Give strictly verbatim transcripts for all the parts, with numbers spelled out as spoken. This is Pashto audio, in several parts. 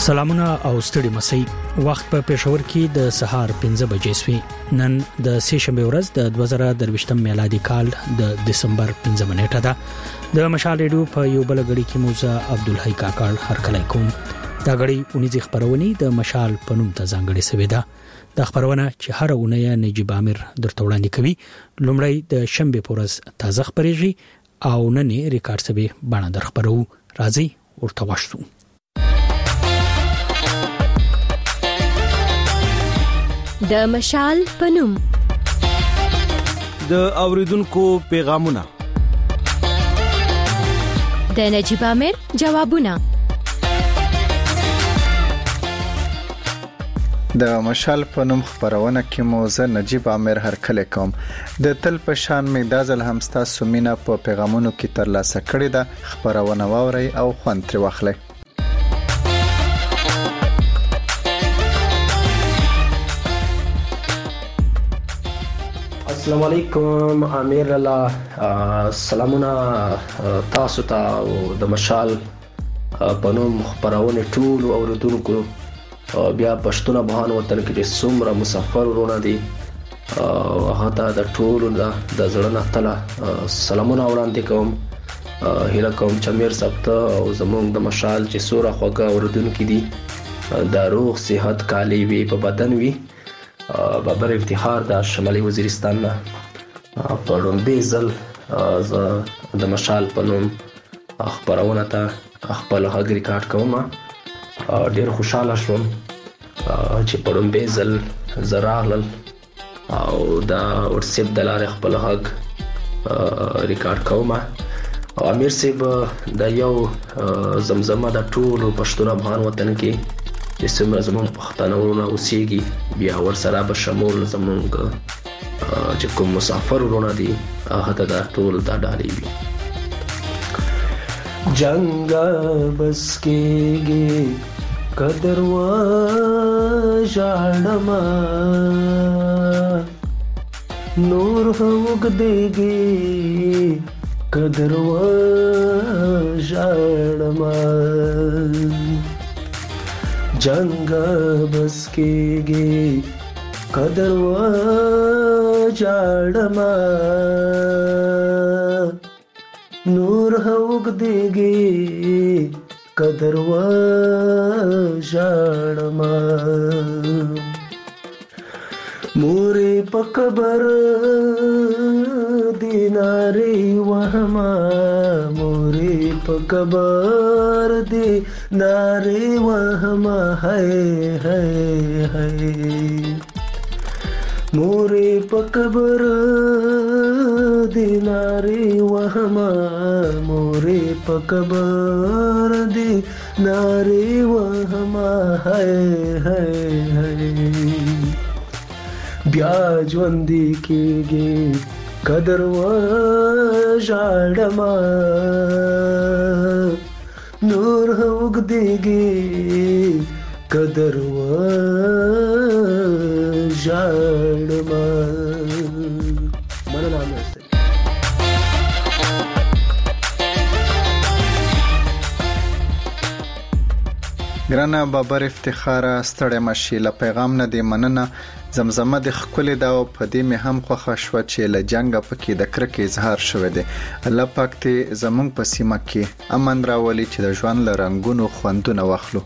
سلامونه او ستړي مسئ. وخت په پېښور کې د سهار پنځه بجې سوي. نن د سه شنبه ورځ د دوه زره درویشتم میلادي کال د دسمبر پنځمه نیټه ده. د مشال ریډیو په یو بل غړي کې موزه عبدالحی کاکړ هرکلی کوم. دا غړي اونیزي خبرونه د مشال پنوم ته ځانګړي سوي ده. د خبرونه چې هر اونۍ نجیب امیر درته وړاندې کوي. لومړی د شنبه پورز تازه خبريږي او نن ریکارډ سوي باندې در خبرو راځي ورته واشتو. د مشال پنوم د اوریدونکو پیغامونه، د نجیب امیر جوابونه. د مشال پنوم خبرونه کې موزه نجیب امیر هرکلی کوم. د تل په شان می دازل همستا سومینا په پیغامونو کې تر لاسه کړی ده. خبرونه واوري او خوند تر واخلئ. السلام علیکم امیر الله، سلامونه تاسو ته او د مشال پنوم خبرونه ټول اوریدونکو. بیا پښتون افغان وطن کې چې څومره مسافر ورونه دي هغه ته د ټول د زړه نه تله سلامونه وړاندې کوم. هیله کوم چې امیر صاحب ته او زموږ د مشال چې سوره خوږه اوریدونکو دي د روغ صحت کالی وي په بدن وي. بابر افتخار د شمالي وزیرستان نه په لومړي ځل د مشال پنوم خبرونه ته خپل غږ ریکارډ کوم. ډیر خوشاله شوم چې په لومړي ځل زراغلل او دا واتساپ د لارې خپل غږ ریکارډ کوم. امیر صاحب د یو زمزمه د ټولو پښتون افغان وطن کې چې څومره زموږ پښتانه ورونه اوسېږي بیا ورسره به شمول زموږ چې کوم مسافر ورونه دي هغه ته دا ټول دا ډالۍ وي. جنگ بس کېږي قدر و ژړما نور هوګ دیږي قدر و ژړما جنگ بس کېږي قدر و ژړما نور هوګ دیږي قدر و ژړما مورې په قبر دینارې وهما مورې په قبر دینارې وهما هاي هاي هاي مورې په قبر دینارې وهما مورې په قبر دینارې وهما هاي هاي هاي بیا ژوند کېږي قدر و ژړما نور هوګ دیږي قدر و ژړما. مننه امیر صاحب. ګرانه بابر افتخار ستړی مشي له پیغام نه دی مننه. زمزمه د خپل دا په دې مې هم خوښه شو چې له جنگ پکې د کرکې اظهار شوه دی. الله پاک ته زمونږ په سیمه کې امن راولي چې د ژوند له رنگونو خوندونه واخلو.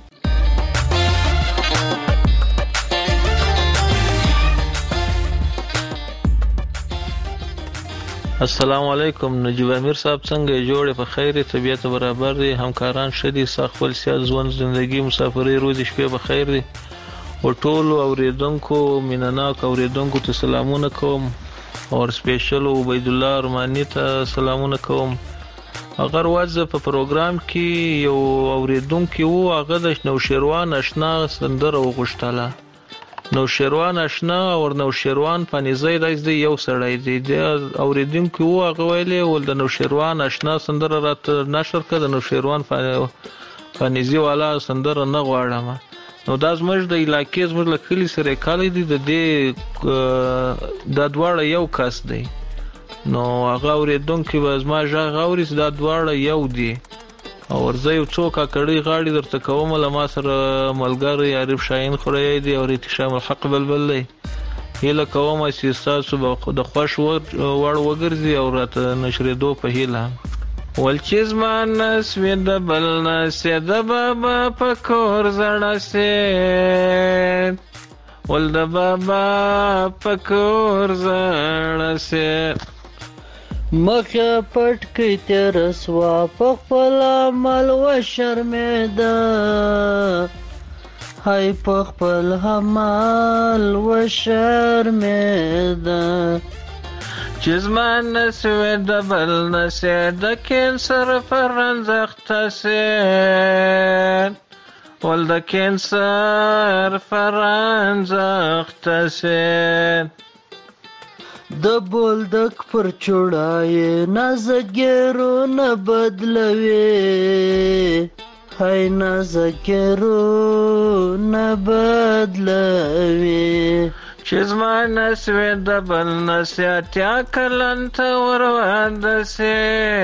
السلام علیکم نجیب امیر صاحب، څنګه جوړه په خیر طبيعت برابر دي، همکاران شدي، سخت سیاست ژوند زندگی مسافرۍ روز شپه په خیر دي. او ټول اوریدونکو مینناک اوریدونکو ته سلامونه کوم او سپیشل عبید الله ارمانی ته سلامونه کوم. اگر واځ په پروګرام کې یو اوریدونکو وو هغه د نوشیروان آشنا سندره وغوښتله. نوشیروان آشنا او نوشیروان پنځه دایزدي یو سړی دی. د اوریدونکو وو هغه ویلې ول د نوشیروان آشنا سندره رات نشر کړه د نوشیروان پنځه والا سندره نه غواړم. نو دا زموږ د علاقې زموږ له کلي سره کالی دي د دې د دواړه یو کس دی. نو هغه اوریدونکو به زما ژغ اوري دا دواړه یو دي او ورځ یو څو کاکړي غاړي درته کوم له ما سره ملګری عارف شاهین خوري دی او احتشام الحق بلبل دی هیله کوم چې تاسو به د خوښ وړ وګرځي او راته نشریدو په هیله ول چې زما نس وې د بل نس د بابا په کور زړه سي ول د بابا په کور زړه سي مخه پټ کې تر سوا په خپل عمل و شرمېده هاي په خپل عمل و شرمېده چې زما نسوې د بل نسې د کینسر فرنځخته سي ول د کینسر فرنځخته سي د بولدک پر چوڑای نازګرو نه بدلوي هاي نازګرو نه بدلوي چې زما نسوې د بل نسې اتیا کلن ته ورواده سي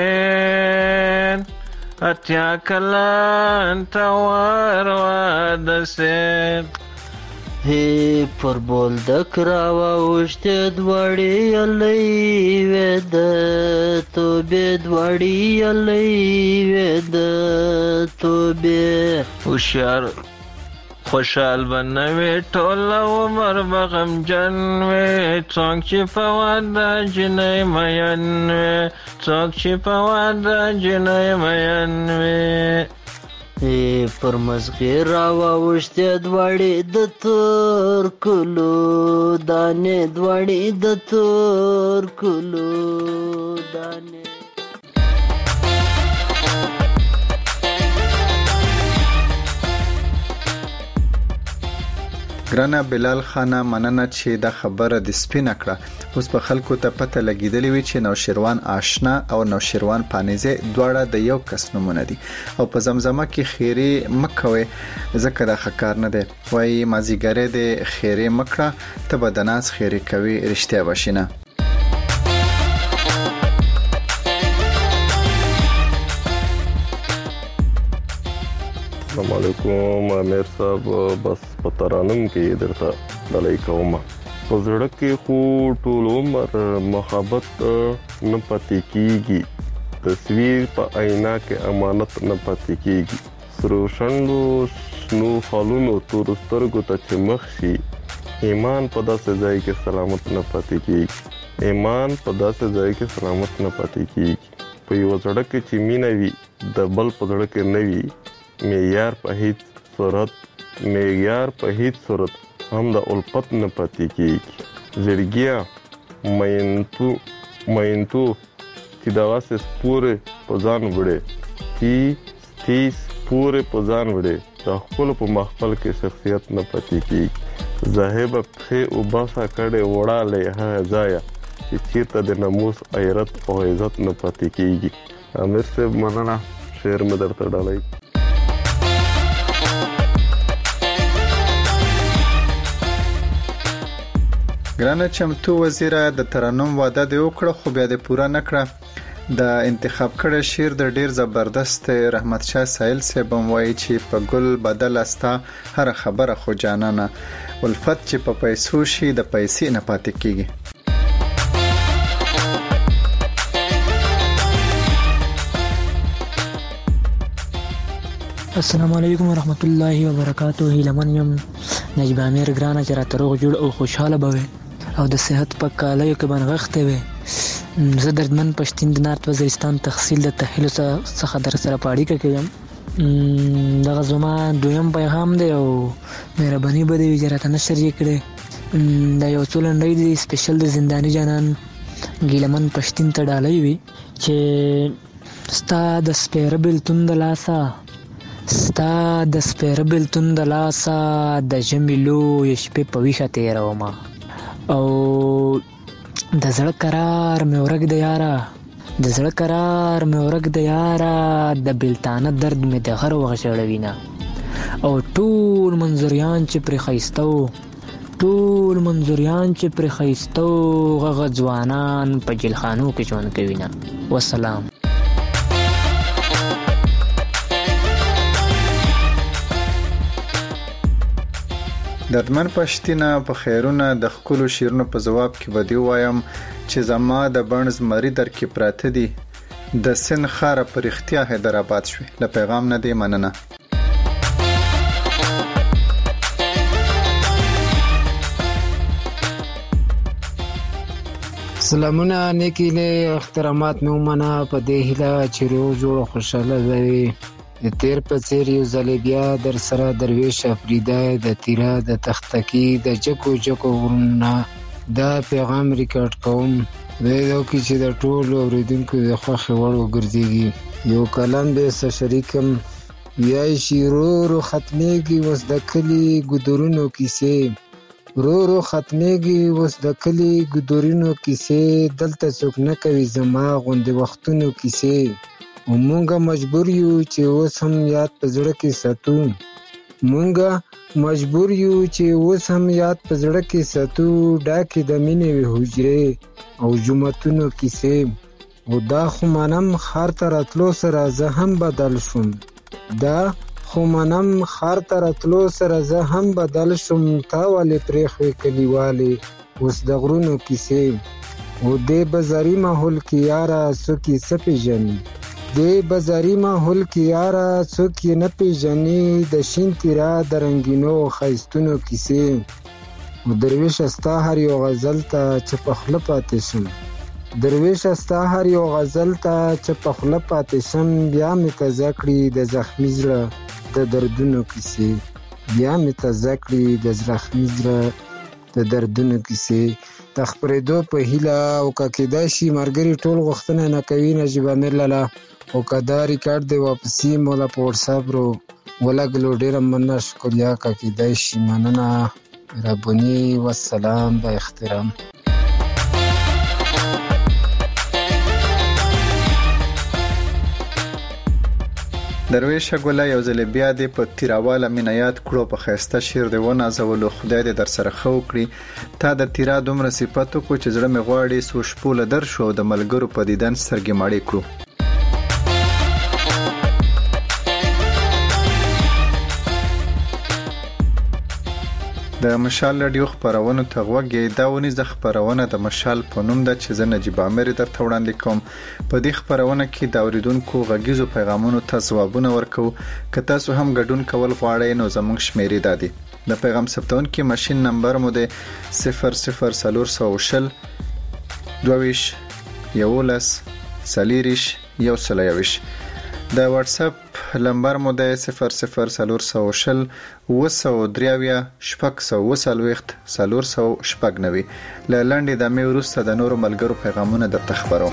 اتیا کلن ته ورواده سي هی پر بولدک راوشته دوړې یلې وې د توبې دوړې یلې وې د توبې هوښیار خوشحال بنوي ټول عمر بغم جن وي څوک چې په واده جنۍ مین وي څوک چې په واده جنۍ مین وي پر مزغې راوشته دوړې د تور کلو دانې دوړې د تور کلو دانې ګرانه بلال خانه مننه چې دا خبره د سپینه کړه اوس په خلکو ته پته لګیدلې وي چې نوشیروان آشنا او نوشیروان پانیزه دواړه د یو کس نمونه دي او په زمزمه کې خیری مکوي ځکه دا خکار نه دی وای مازیګره د خیری مکړه ته به د ناس خیری کوي رښتیا بشینه السلام علیکم امیر صاحب بس پترانم کې درته دلای کوم په زړه کې خو ټول عمر محبت نه پاتې کیږي تصویر په آینه کې امانت نه پاتې کیږي سرو شندو نو خالونو تور سترګو ته چې مخ شي ایمان په داسې ځای کې سلامت نه پاتې کیږي ایمان په داسې ځای کې سلامت نه پاتې کیږي په یو زړه کې چې مینه وي د بل په زړه کې نه وي معیار په هیڅ صورت معیار په هیڅ صورت هم د الفت نه پاتې کیږي زړګیا مینتو مینتو چې دا واسه پورې په ځان وړي چې تیس پورې په ځان وړي د خپل په مخفل کې شخصیت نه پاتې کیږي زاهب په او باسا کړه وړاله ها ځایا چې چیرته د ناموس غیرت او عزت نه پاتې کیږي امیر صاحب مننه شعر مې درته ډالای ګرانه چمتو وزیره د ترنم واده دی وکړه خو بیا د پورا نکړه د انتخاب کړه شعر د ډیر زبردست رحمت شاه سایل سیبم وایي چې په ګل بدل استا هر خبره خو جانانه ولفت چې په پیسو شي د پیسې نه پاتې کیږي السلام علیکم ورحمت الله وبرکاته لمن یم نجیب امیر ګرانه چې راته روغ جوړ او خوشاله بوي او د صحت په کالیو کې بنغښته وي زه دردمن پښتون د نارت وزیرستان تحصیل د تحلیل څخه در سره پاړی کوم دغه زما دویم پیغام دی او مهرباني به دې وجرته نشر یې کړې دا یو څول نړۍ دی سپیشل د زندانی جانان ګیلمن پښتون ته ډالۍ وي چې ستا د سپیره بلتون د لاسا ستا د سپیره بلتون د لاسا د ژمي لویې شپې په ویښه تېرومه او د زړه قرار مې ورک د یاره د زړه قرار مې ورک د یاره د بلتانه درد مې د غر وغه ژړوینه او ټول منظوریان چې پرې ښایسته وو ټول منظوریان چې پرې ښایسته وو هغه ځوانان په جیلخانو کې ژوند کوینه والسلام دردمن پښتینه په خیرونه د خپل شیرونو په جواب کې ودی وایم چې زما د بڼز مری در کې پراته دي د سن خاره پر اختیا حیدرآباد شوي له پیغام نه دی مننه. سلامونه نیکیله احترامات مې ومنه په دې هیله چې روغ جوړ خوشاله وي. د تیر په څیر یو ځل بیا در سره درویش افریده د تیرا د تختکی د جکو جکو ورونه دا پیغام ریکارډ کوم ویدو کې چې د ټولو اوریدونکو د خوښې وړ وګرځېږي. یو کلام به سره شریکم یای شیرو رو ختمېږي وس د کلي ګودرونو کیسې رو رو ختمېږي وس د کلي ګودرونو کیسې دلته څوک نه کوي زما غوندې وختونو کیسې او مونږه مجبور یو چې اوس هم یاد په زړه کې ساتو مونږه مجبور یو چې اوس هم یاد په زړه کې ساتو ډاکې د مینې وې حجرې او جوماتونو کیسې او دا خو منم ښار ته راتلو سره زه هم بدل شوم دا خو منم ښار ته راتلو سره زه هم بدل شوم تا ولې پرېښوې کلیوالې اوس د غرونو کیسې او دې بازاري ماحول کې یاره څوک یې څه پېژني دې بازاري ماحول کې یاره څوک یې نه پېژني د شین تیرا د رنګینو ښایستونو کیسې او درویشه ستا هر یو غزل ته چې په خوله پاتې شم درویشه ستا هر یو غزل ته چې په خوله پاتې شم بیا مې تازه کړي د زخمي زړه د دردونو کیسې بیا مې تازه کړي د زخمي زړه د دردونو کیسې د خپرېدو په هیله او که کېدای شي ملګري ټول غوښتنه نه کوي نجیب امیر لاله او که دا ریکارډ دی واپسي مولا په وټساپ رو ولګلو ډېره مننه شکریا که کېدای شي مننه مهرباني والسلام با احترام. درویشه ګله یو ځل بیا دې په تیراواله مینایات کړو په خیسته شیر دی ونازولو خدای دې در سره خو کړي تا د تیرا دومره صفاتو کو چې زړه مې غواړي سو شپوله در شو د ملګرو په دیدن سترګې ماړې کړو. د مشال رادیو خبرونه ته وګورئ دا ونی ز خبرونه د مشال په نوم د چې نجیب امیر درته وړاندې کوم. په دې خبرونه کې د اوریدونکو غږیزو پیغامونو ته ځوابونه ورکو. که تاسو هم ګډون کول غواړئ نو زموږ شمیرې دادي د پیغام ثبتون کې ماشين نمبر مو ده صفر صفر صفر صفر دویش یولس سلیریش یو سلیویش. د واتس اپ نمبر مو ده صفر صفر صفر صفر وسو دریاویا شپږ سو وسلويخت صفر سو شپږ نوي ل لاندې د مې ورسته د نورو ملګرو پیغامونه درته خبرو.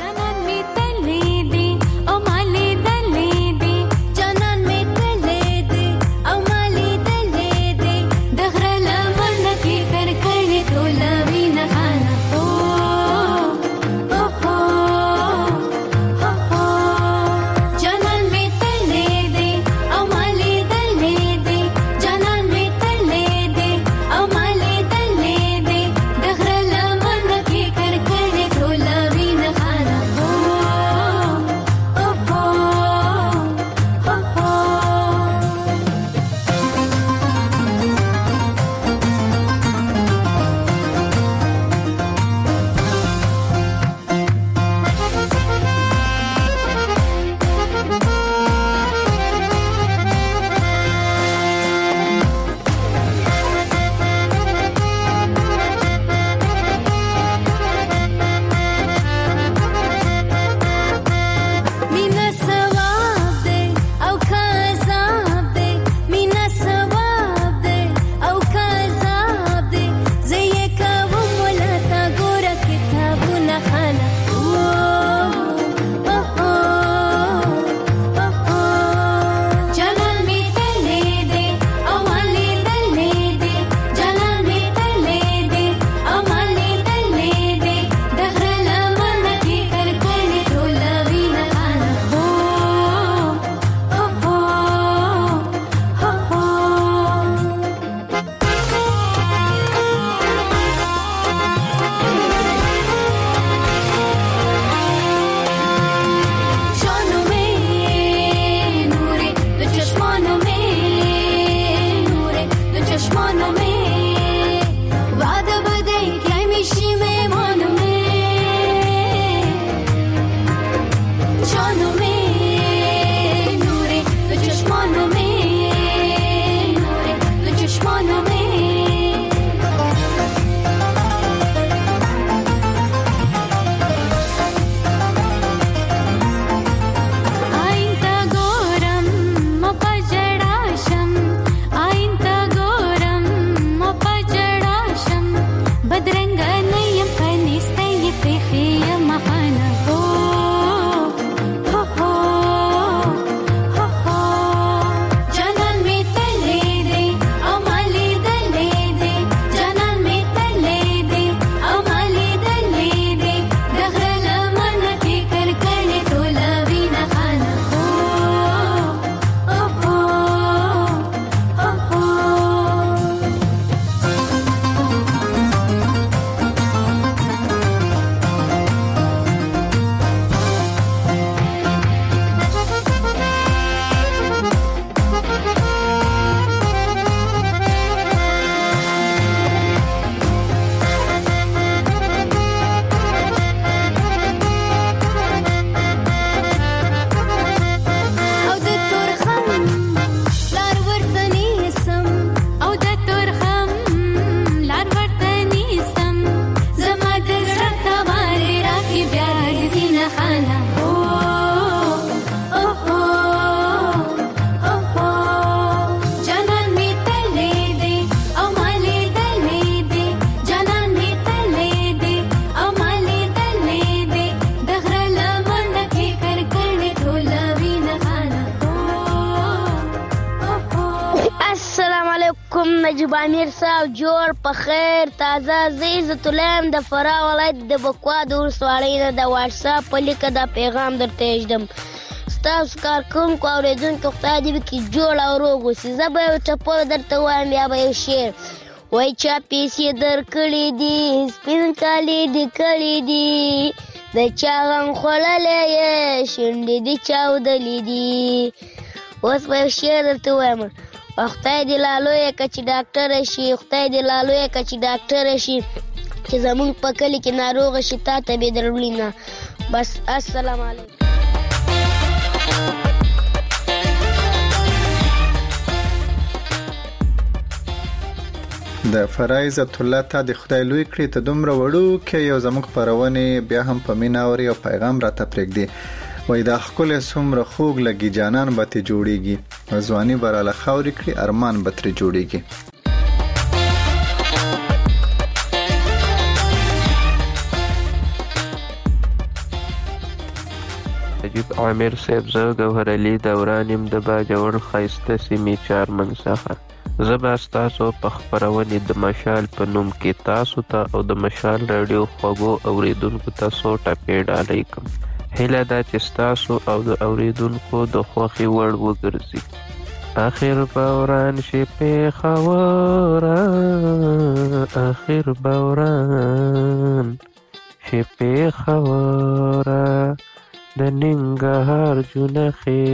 نجیب امیر صاحب جوړ په خیر تازه. زه عزت الله یم د فراه ولایت د بکوا د ولسوالۍ نه د واټساپ په لیکه دا پیغام درته ایږدم. ستاسو کارکوونکو اورېدونکو خدای دې وکړي جوړ او روغ اوسي. زه به یو ټپه درته وایم یا به یو شعر. وای چا پیسې درکړې دي سپین کالي دې کړي دي د چا غم خوړلی یې شونډې دې چاودلې دي. اوس به یو شعر درته وایم. خدای دې لا لویه کړه چې ډاکټره شي، خدای دې لا لویه کړه چې ډاکټره شي، چې زمونږ په کلي کې ناروغه شي تا ته بې درملي نه. بس السلام علیکم. د فراه عزت الله ته د خدای لوی کړی ته دومره وړو کې یو زموږ خبرونه بیا هم په مینا اوري او پیغام راته پرېږدي. وای دا خپل سمره خوګ لګي جانان به ته جوړيږي، ځواني براله خاوري کړی ارمان به تر جوړيږي. نجیب عامر صاحب زه ګوهر علي دوران يم د باجوړ ښایسته سیمې چارمن څخه. زه به ستاسو په خپرونې د مشال په نوم کې تاسو ته او د مشال راډیو خوږو اوریدونکو ته څو ټپې ډالۍ کوم. هیله ده چې ستاسو او د اوریدونکو د خوښې وړ وګرځي. آخر بوران شي پېښوره، آخر بوران شي پېښوره، د ننګرهار جونه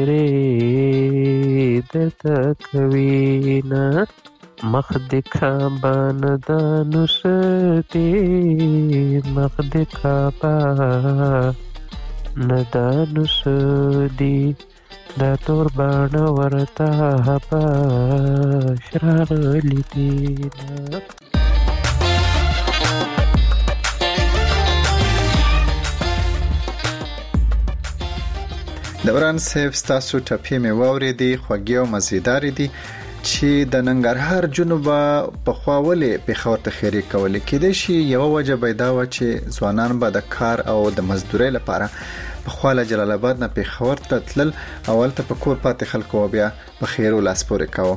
خیرې درته کوینه، مخ دې کعبه نه ده نوستی، مخ دې کعبه نه ده نوسدي، دا تور باڼه ورته حباش راغلي دینه. دوران صاحب ستاسو ټپې مې واورېدې، خوږې او مزیدارې دي چې د ننګرهار جنوبه په خواولې پېښور ته خیرې کولې. کېدای شي یوه وجه به دا وه چې ځوانان به د کار او د مزدورۍ لپاره په خوا له جلال آباد نه پېښور ته تلل او هلته په کور پاتې خلکو بیا په خیرو لاس پورې کاوه.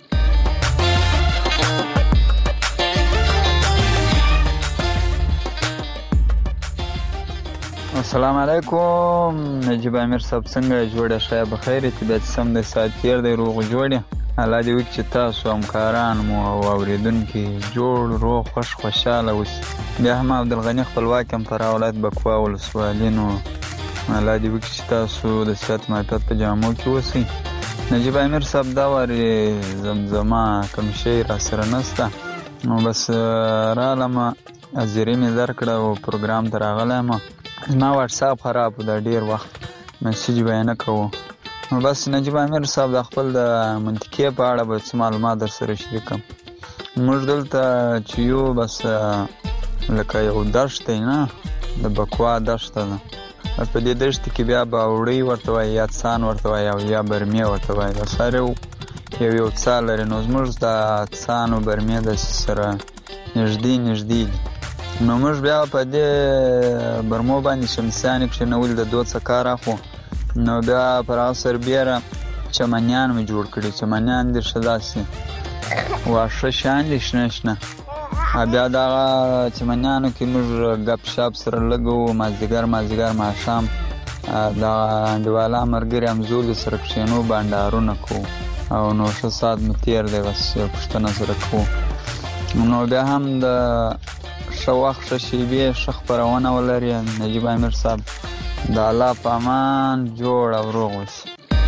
السلام علیکم نجیب امیر صاحب، څنګه جوړه شه بخیر طبیعت سم د سات تیر دی روغ جوړه. الله دې وکړي چې تاسو همکاران مو او اوریدونکو جوړ روغ خوش خوشاله اوسئ. بیا هم عبدالغنی خپلواک هم پر اولاد بکوا ولسوالۍ نو الله دې وکړي چې تاسو د صحت معافیت په جامو کې اوسئ. نجیب امیر صاحب دا وری زمزمه کوم شی را سره نسته نو بس رالم ازری مې درکړه او پروګرام ته راغلم. ما واتساپ خراب و د ډیر وخت میسج به نه کوو. نو بس نجیب امیر صاحب د خپل د منطقې په اړه به څه معلومات در سره شریکم. موږ دلته چې یو بس لکه یو دشت دی نه، د بکوا دشت ده. په دې دشت کې بیا باوړی ورته وایي یا څان ورته وایي او یا برمې ورته وایي. د سره یو یو څا لري. نو زموږ د څان او برمې د سره نږدې نږدې دي. نو موږ بیا په دې برمو باندې شمسیانې کښېنولي د دوه څه کار اخو. نو بیا پر هغه سربیره چمنیان مې جوړ کړي. چمنیان دې ښه داسې واښه شیان دي شنه شنه. بیا دغه چمنیانو کې موږ ګپ شاپ سره لګو، مازدیګر مازدیګر ماښام دغه انډیواله ملګري همزولو سره کښېنو بانډارونه کوو او نو ښه ساعت مو تېر دی بس پوښتنه سره کوو. نو بیا هم د ښه وخت ښه شیبې ښه خپرونه ولري. نجیب امیر صاحب د الله په امان جوړ او روغ اوسي.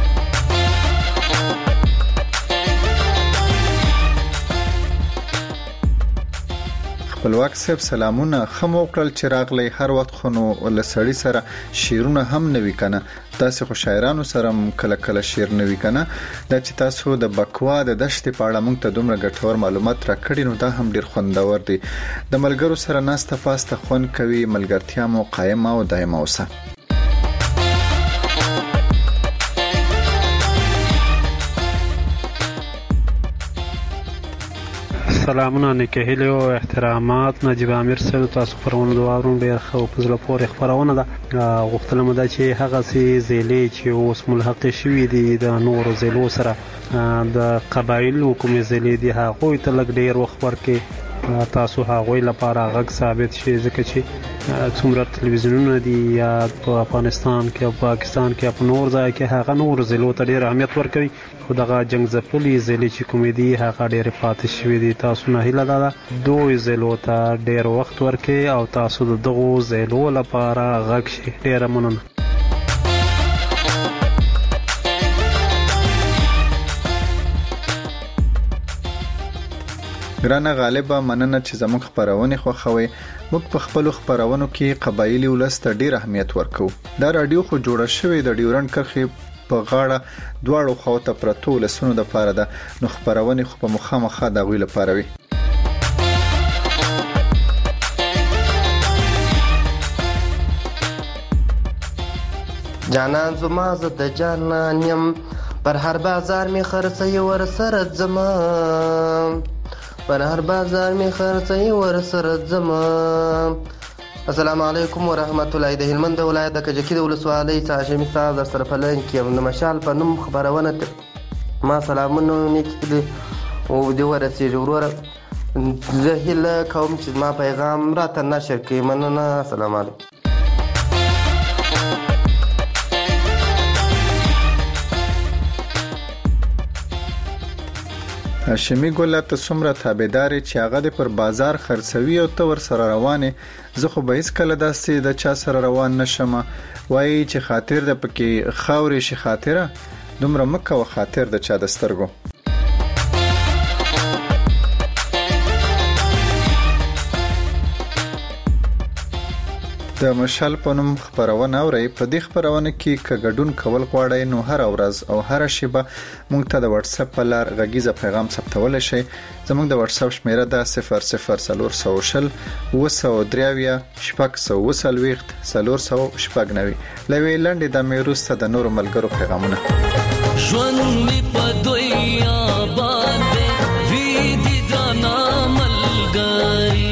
خپلواک صاحب سلامونه، ښه مو وکړل چې راغلی. هر وخت خو نو له سړي سره شعرونه هم نه وي که نه، داسې خو شاعرانو سره هم کله کله شعر نه وي که نه. دا چې تاسو د بکوا د دشتې په اړه موږ ته دومره ګټور معلومات راکړي نو دا هم ډېر خوندور دی. د ملګرو سره ناسته پاسته خوند کوي. ملګرتیا مو قایمه او دایمه اوسه. سلامونه نکهیله او احترامات نجیب امیر صاحب تاسو پرونه دوارون ډیر خو په زړه پورې خبرونه ده غوښتل مو دا چې هغه سي زیلې چې اوس ملحق شوي دي د نورو زیلو سره د قبایلو کومې زیلې دي هغوی ته لږ ډیر وخت ورکړي تاسو هغوی لپاره غږ ثابت شي ځکه چې څومره تلویزیونونه دي یا په افغانستان کې او پاکستان کې په نور ځای کې هغه نور زیلو ته ډیر اهمیت ورکوي خو دغه جنگ ځپلي زیلې چې کومې دي هغه ډیر پاتې شوي دي تاسو نه هیله ده دوی زیلو ته ډیر وخت ورکړي او تاسو د دغو زیلو لپاره غږ شي ډیره مننه ګرانه غالبا مننه چې زموږ خبرونه خوښوي موږ په خپل خبرونو کې قبایلی ولست ډیر اهمیت ورکو دا رادیو خو جوړه شوې د ډیورن کرخي په غاړه دواړو خواته پرتو لسونو د پاره ده نو خبرونه خو په مخامخه د غوي لپاره وي جانان زما ز د جانان يم پر هر بازار می خرڅي ور سره زما پر هر بازار می خرڅي ور سره زما السلام علیکم ورحمت الله د هلمند ولایت د کجکی د ولسوالۍ څخه صاحب در سره پلان کې د مشال په نوم خبرونه ما سلامونه نیکي او د ورسې ورور زه هله کوم چې ما پیغام راته نشر کړئ مننه السلام علیکم هاشمي ګل ته څومره تابعداري چې هغه د پر بازار خرڅوي او تور سره روانه زه خو به هیڅ کله داسې د چا سره روان نشم وایي چې خاطر د پکې خاورې شي خاطره دومره مکه و خاطر د چا د سترګو د مشال په نوم خبرونه اوري په دې خبرونه کې کګډون کول غواړي نو هر ورځ او هر شیبه مونږ ته د واتس اپ په لار غږیزه پیغام ثبتول شي زموږ د واتس اپ شمیره ده صفر صفر صفر صفر وسو دریاویا شپږ سو وسلويخت صفر سو شپږ نوي لوي لنډه د میروسته د نور ملګرو پیغامونه ژوند می په دویا باندې وی دي جانا ملګری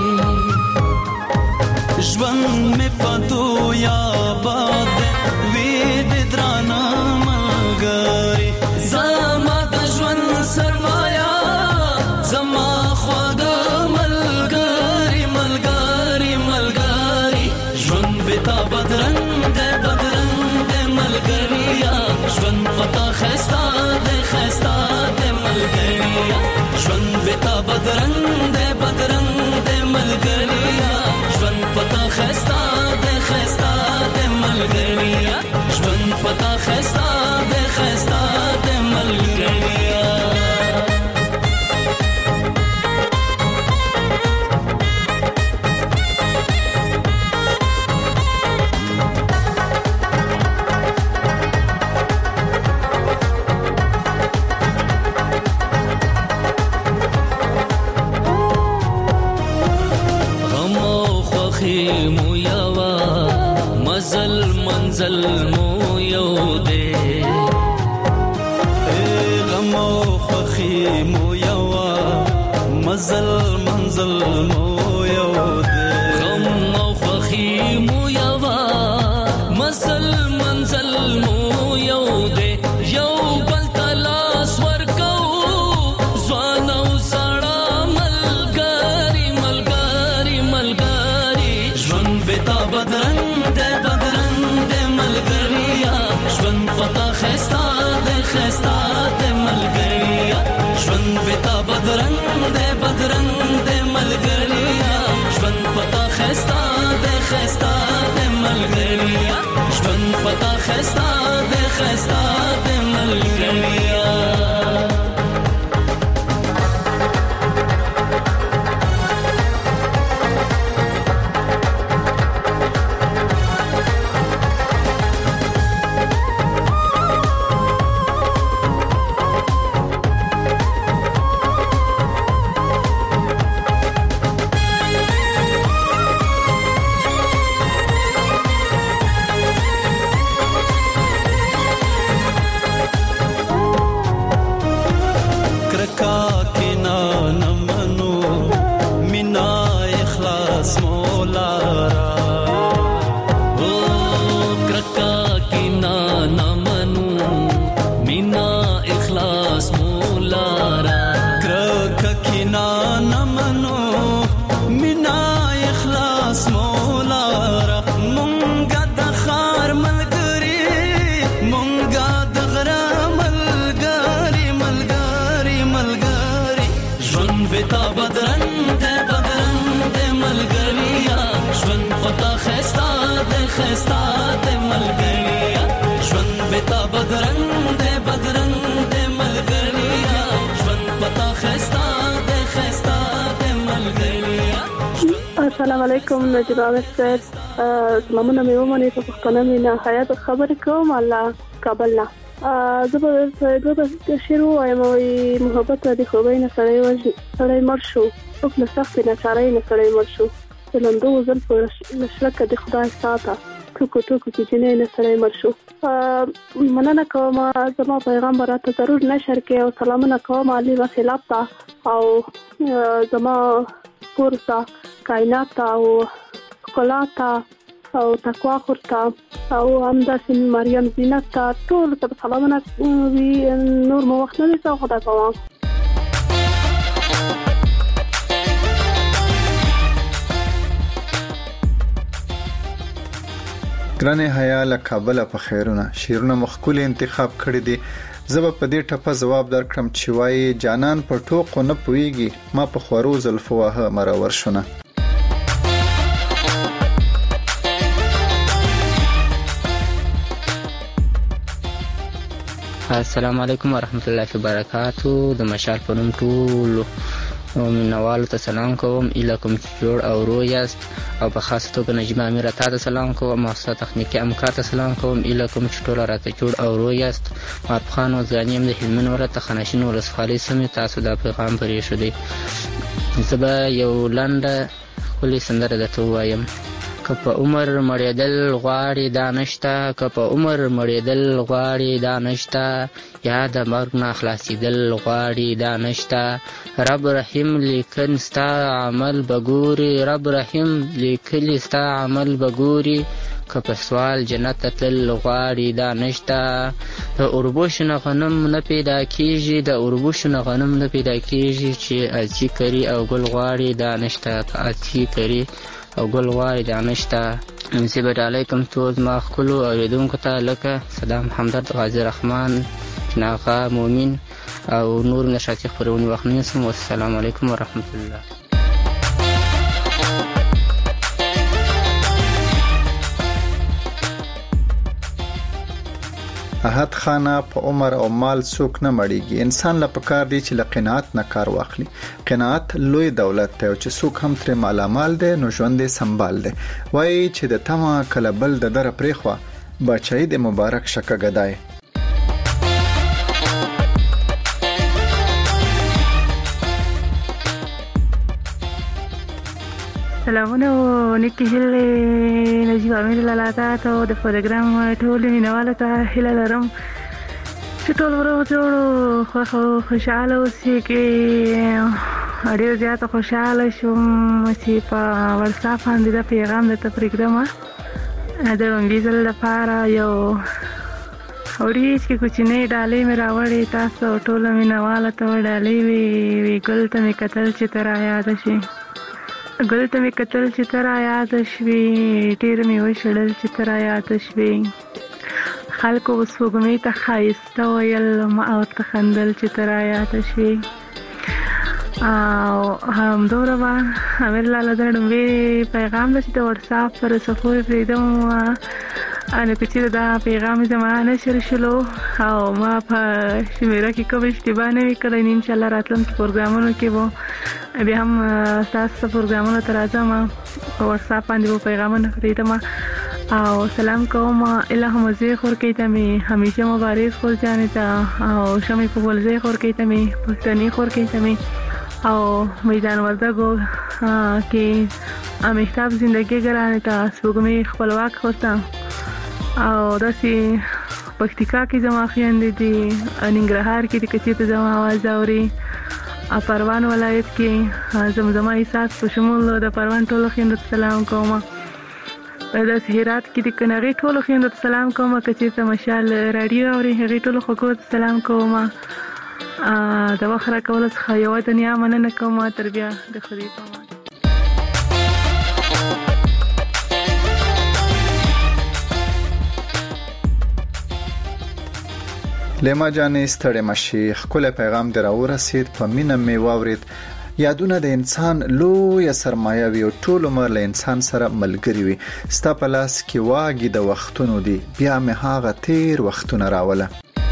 ژوند می پدو یا باد وی د درانا ملګری زما د ژوند سرمایا زما خواږه ملګری ملګری ملګری ژوند بتا بدرنګ د بدرنګ د ملګریا ژوند پتا خستا د خستا د ملګریا ژوند بتا بدرنګ د بدرنګ د ملګریا پتا خستا د خستا د ملګریا ژوند پتا خستا د خستا د ملګریا مو یوا مزل منزل مو یو دے غم او خوخی مو یوا مزل منزل مو یو دے غم او خوخی مو یوا مزل منزل مو یو دے یو بل تلاس ورکو ځوان او سړا ملګری ملګری ملګری بتا بدرنګ د بدرنګ د ملګریا ژوند پتا خستا د خستا د ملګریا ژوند بتا بدرنګ د بدرنګ د ملګریا ژوند پتا خستا د خستا د ملګریا ژوند پتا خستا د خستا د ملګریا مولارا او کرکا کینا نمنو مینا اخلاص مولارا کرکا کینا نمنو مینا اخلاص مولارا مونږه د خار ملګری مونږه د غره ملګری ملګری ملګری ژوند بتا بدرنګ ده بدرنګ ده ملګریا ژوند پتا خستا ده خستا ده ملګریا ژوند بتا بدرنګ ده بدرنګ ده ملګریا ژوند پتا خستا ده خستا ده ملګریا. السلام علیکم نجیب عامر صاحب، زمونه مې ومني په پښتنه مې نه حیات خبرې کوم الله کابل نه. زه به دوه شعر وایم او محبت د خوبۍ نه سړی وژني سړی مړ شو څوک له سختې ناچارۍ نه سړی مړ شو د لنډو زلفو شرکه د خدای ساته ټوکو ټوکو کې جنۍ نه سړی مړ شو. مننه کوم زما پیغام به راته ضرور نشر کړئ او سلامونه کوم علي وسیلاب ته او زما کور ته کائنات ته او ښکلا ته او تقوا خورته او همداسې مریم زینت ته ټولو ته سلامونه وي. نور مو وخت نه نیسم، خدای پامان. ګرانې حیا له کابله په خیرونه شعرونه مخکول انتخاب کړی دي. زه به په دې ټپه ځواب درکړم چې وایي جانان په ټوکو نه پوهیږي ما په خورو زلفو وهه مرور شونه. السلام علیکم ورحمت الله وبرکاتو. د مشال په نوم ټولو مینوالو ته سلام کوم. ایله کوم چې جوړ او رو یاست او په خاصه توګه نجیب امیر ته ته سلام کوم او ستا تخنیکي همکار ته سلام کوم. ایله کوم چې ټول راته جوړ او رو یاست. معرف خان وزګانی هم د هلمند ولایت خانشین ولسوالۍ سیمې تاسو دا پیغام پرې شو دی. زه به یو لنډه ښکلې سندره درته ووایم. که په عمر مړېدل غواړې دا نشته، که په عمر مړېدل غواړې دا نشته، یا د مرګ نه خلاصېدل غواړې دا نشته. رب رحیم لیکن ستا عمل به ګوري، رب رحیم لیکلی ستا عمل به ګوري. که په سوال جنت ته تلل غواړې دا نشته. د اوربوش نه غنم نه پیدا کېږي، د اوربوش نه غنم نه پیدا کېږي چې ازي کري او ګل غواړې دا نشته. که ازي کري او ګل غواړي دا نشته. نصیب علیکم تو زما ښکلو اورېدونکو ته لکه صدام همدرد، غازي رحمان، ناغه مومن او نور نشاطي خپرونې وخت نیسم. والسلام علیکم ورحمت الله. احد خانه په عمر او مال څوک نه مړیږي. انسان له پکار دی چې له قناعت نه کار واخلي. قناعت لوی دولت دی او چې څوک هم تر مالامال دی نو ژوند یې سنبال دی. وایي چې د تمه کله بل د در پرېخوا بچای د مبارک شکه غدای. سلامونه او نیکی هیله نجیب امیر لالاتا ته د پروګرام ټول مینوالو ته هیله لرم چې ټول ورو جوړو خو خوشاله اوسئ. کې ډېر زیاته خوشاله شوم چې په واتساپ باندې دا پیغام درته پرېږدم. د لومړي ځل لپاره یو اوریج کې کوچنۍ ډالۍ مې راوړې تاسو ټولو مینوالو ته ډالۍ وي. وی ګل ته مې کتل چې ته رایاده شي، ګل ته مې کتل چې ته رایاده شوې، ډېر مې وشړل چې ته رایاده شوې. خلکو سپوږمۍ ته ښایسته ویل، ما ورته خندل چې ته رایاده شوې. او همدومره به امیر لالا د لومړي پیغام ده چې د واتساپ پر صفحو یې پرېږدم. نو که چېرې دا پیغام زما نشر شلو او ما په شمېره کې کوم اشتباه نه وي کړی، نو انشاءالله راتلونکي پروګرامونو کې به بیا هم ستاسو پروګرامونو ته راځم، په واتساپ باندې به پیغامونه پرېږدم او سلام کوم. الهه مزې خورکۍ ته مې همیشه مبارز خور جانې ته او شمې په ګلزۍ خورکۍ ته مې پښتني خورکۍ ته مې او میدان وردګو کې امیتاب زندگی ګرانې ته سپوږمۍ خپلواک خورته او داسې پکتیکا کې زما خویندې دي، ننګرهار کې د کچې ته زما آواز اوري پروان ولایت کې زمزمه احساس په شمول د پروان ټولو خویندو ته سلام کوم. په داسې هرات کې د کنړې ټولو خویندو ته سلام کوم. که چېرته مشال راډیو اوري هغې ټولو خوږو ته سلام کوم. د وخت راکولو څخه یوه دنیا مننه کوم. تر بیا د خدای په امان. لیما جانې ستړې مشي ښکلی پیغام دې راورسید. په مینه مې واورید. یادونه د انسان لویه سرمایه وي او ټول عمر له انسان سره ملګري وي. ستا په لاس کې واګي د وختونو دي، بیا مې هغه تیر وختونه راوله.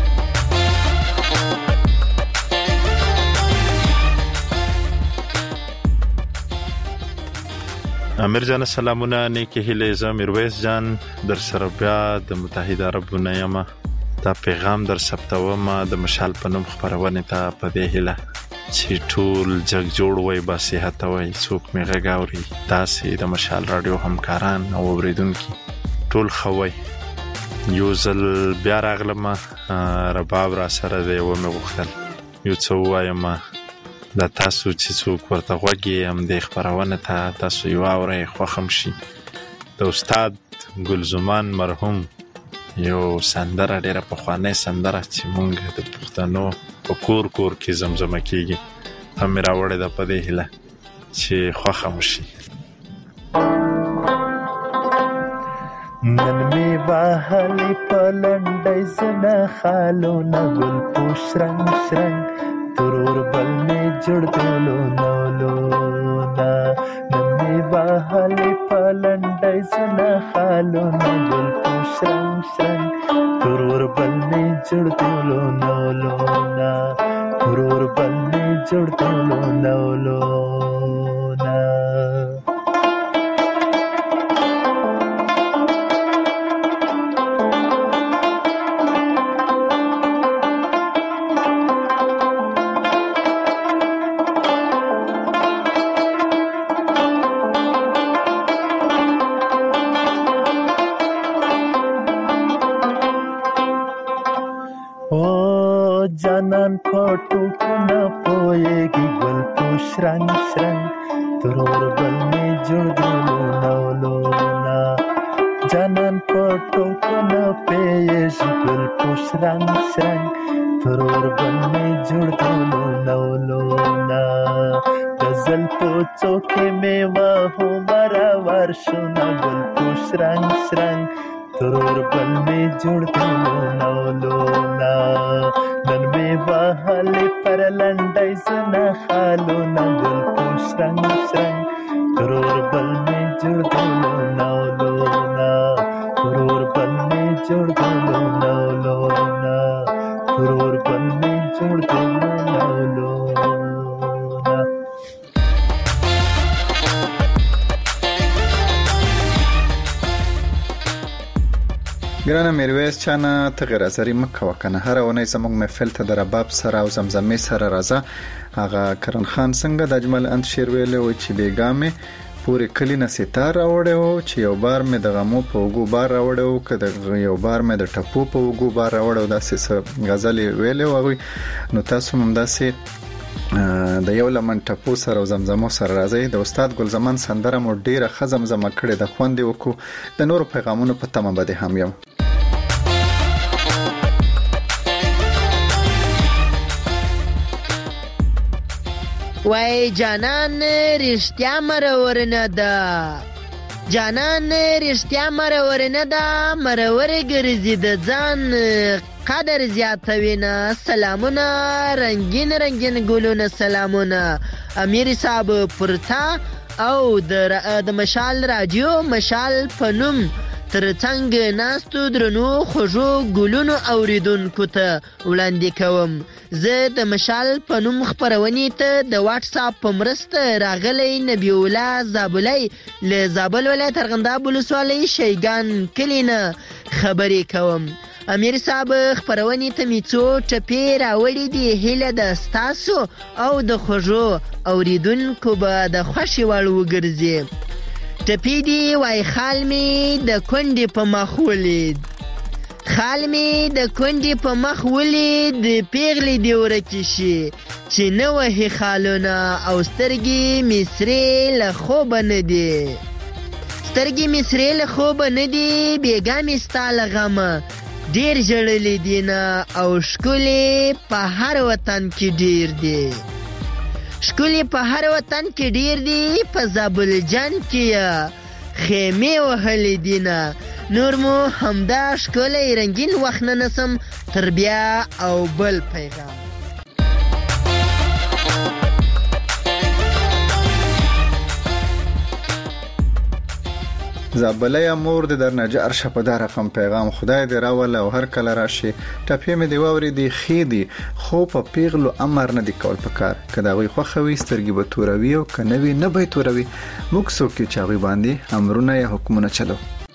امیر جان سلامونه. نیکی هیله زه میرویس جان در سره بیا د متحده عربونه یم. دا پیغام در ثبتوم د مشال په نوم خپرونې ته په دې هیله چې ټول جګ جوړ وي، با صحت وي، څوک مې غږ اوري، تاسې د مشال راډیو همکاران او اوریدونکي ټول ښه وئ. یو ځل بیا راغلم، رباب را سره دی، ومې غوښتل یو څه ووایم. دا تاسو چې څوک ورته غوږ یې هم دې خپرونې ته تاسو یې واورئ، خوښ هم شي. د استاد ګلزمان مرحوم یو سندره، ډیره پخوانۍ سندره چې مونږ د پښتنو په کور کور کې زمزمه کیږي، هم مې راوړې ده په دې هیله چې خوښه مو شي. نن مې وهلې په لنډۍ زنه خالونه ګل په شرنګ شرنګ ترور بل مې جړدلو نولونه. نن مې وهلې په لنډۍ زنه خالونه ګل په شرنګ شرنګ ترور بل مې جړدلو نولونه. ترور بل مې جړدلو نولونه. جانان پټو کنه پويږي ګل په شرنګ شرنګ ترور بل مې جوړدلو نولونه. جانان پټو کنه پويږي ګل په شرنګ شرنګ ترور بل مې جوړدلو نولونه. غزل په څوکې مې وهو مرا ورشونه ګل په شرنګ شرنګ ترور بل مې جوړدلو نولونه. نن مې وهلې پر لنډۍ زنه خالونه ګل په شرنګ شرنګ ترور بل مې جوړدلو نولونه. ترور بل مې جوړدلو نولونه. ترور بل مې جوړدلو نولونه. ګرانه میرویس چانه ته غیر ازری مکه وکنه. هر اونۍ زموږ محفل ته د رباب سره او زمزمې سره راځه. هغه کرن خان څنګه د اجمل انت شعر ویلو چې بیګامه پوری کلی نه ستار راوړو، چې یو بار مې د غمو په وګو بار راوړو، که د یو بار مې د ټپو په وګو بار راوړو. داسې غزل ویلو هغه. نو تاسو هم داسې د یو لمن ټپو سره او زمزمو سره راځي. د استاد ګلزمان سندره مو ډیره ښه زمزمه کړې ده، خوند یې وکړو. د نورو پیغامونو په تمه بده هم یم. وای جانان رښتیا مرور نه ده، جانان رښتیا مرور نه ده، مرور ګرځي د ځان قدر زیاتوي نه. سلامونه رنگین رنگین ګلونه سلامونه امیر صاحب پرتا او د مشال راډیو مشال په نوم ترڅنګ ناستو درنو خوږو ګلونو اوریدونکو ته وړاندې کوم. زه د مشال په نوم خپرونې ته د واټس اپ په مرسته راغلی نبی الله زابلی له زابل ولایت ارغنداب ولسوالۍ شیګان کلي نه خبرې کوم. امیر صاحب خپرونې ته مې څو ټپې راوړي دي، هیله ده ستاسو او د خوږو اوریدونکو به د خوښې وړ وګرځي. ټپې دي وای خال مې د کونډې په مخ ولید، خال مې د کونډې په مخ ولید، پیغلې دې ورکې شي، چې نه وهي خالونه او سترګې مې سرې له خوبه نه دي سترګې مې سرې له خوبه نه دي بېګا مې ستا له غمه ډېر ژړلي دي نه او ښکلې په هر وطن کې ډېر دي ښکلې په هر وطن کې ډېر دي په زابل جنګ کې یې خیمې وهلې دي نه نور مو همدا ښکلی رنګین وخت نه نسم تر بیا او بل پیغام زابلیا مور د درنجه ارشه په دا رقم پیغام خدای دې راول او هر کله راشي ټپې مې دی واوري دی خېدي خو په پیغلو امر نه دی کول پکار کدا غوي خوخوي سترګي به توروي او کنوي نه به توروي موږ څوک چې هغه باندې امرونه یا حکمونه چلو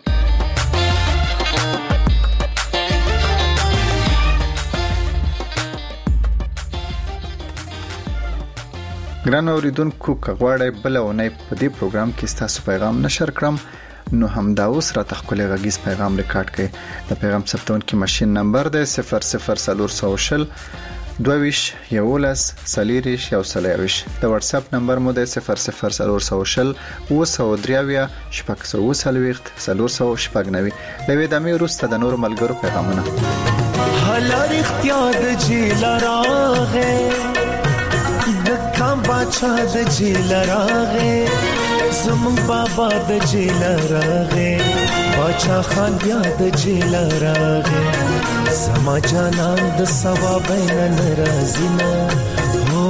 ګران اوریدونکو کغواړی بل ونی په دې پروګرام کې ستاسو پیغام نشر کړم نو همدا اوس را تخکلې غږیز پیغام ریکارډ کړئ د پیغام ثبتون کې ماشين نمبر دی صفر صفر صفر صفر دویش یولس سلیریش یو سلیریش د واتس اپ نمبر مو دی صفر صفر صفر صفر او سو دریاویا شپږ سو سلويخت سلور سو شپږ نوي لوي د مې وروسته د نور ملګرو پیغامونه حلال اختیار جیل راغه د کام باچا د جیل راغه زمون بابا د جیل راغه باچا خان بیا د جیل راغه سما جانان د سوا بین ناراضینا هو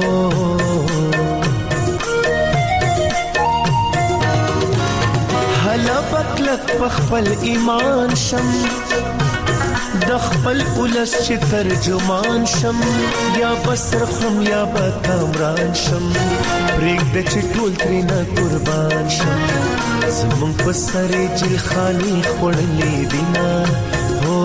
هلا بکلک پخپل ایمان شم د خپل ولس چې ترجمان شم یا بسر خم یا به کامران شم پرېږده چې ټول ترېنه قربان شم زمونږ په سرې جیل خاني خوړلې دینه هو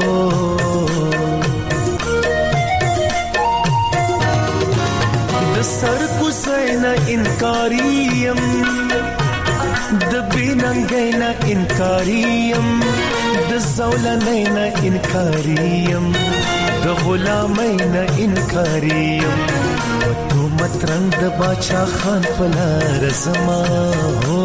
د سر کوڅې نه انکاري یم د بیننګۍ نه انکاري یم د زولنۍ نه انکاري یم د غلامۍ نه انکاري یم په تومت رنګ د باچا خان په لار زما هو